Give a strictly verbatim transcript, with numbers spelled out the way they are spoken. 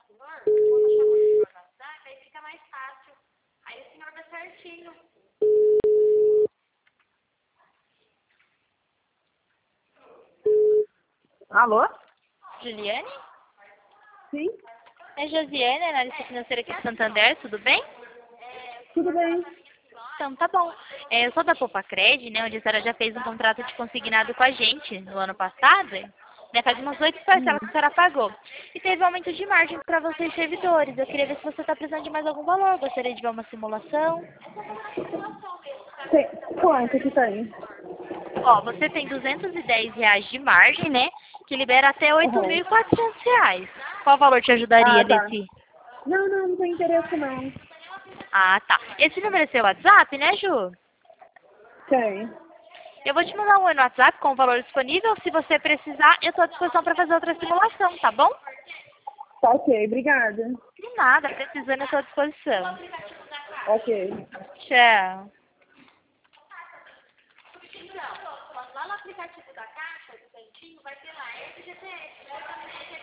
senhor, eu vou chamar o senhor no WhatsApp, aí fica mais fácil. Aí o senhor vê certinho. Alô? Juliane? Sim, É Josiane, analista financeira aqui de Santander, tudo bem? tudo bem. Então, tá bom. É, eu sou da Popacred, né, onde a senhora já fez um contrato de consignado com a gente no ano passado, né, faz umas oito parcelas que a senhora pagou. E teve aumento de margem para vocês servidores. Eu queria ver se você está precisando de mais algum valor. Gostaria de ver uma simulação. Tem, quanto que tem? Ó, você tem duzentos e dez reais de margem, né, que libera até oito mil Uhum. e quatrocentos reais. Qual valor te Ah, ajudaria tá. nesse? Não, não, não tem interesse não. Ah, tá. Esse número é seu WhatsApp, né, Ju? Tem. Eu vou te mandar um oi no WhatsApp com o valor disponível. Se você precisar, eu estou à disposição para fazer outra simulação, tá bom? Tá ok, obrigada. De nada, precisando, eu estou à disposição. Ok. Tchau. Lá no aplicativo da Caixa, do Cantinho, vai ter lá, F G T S.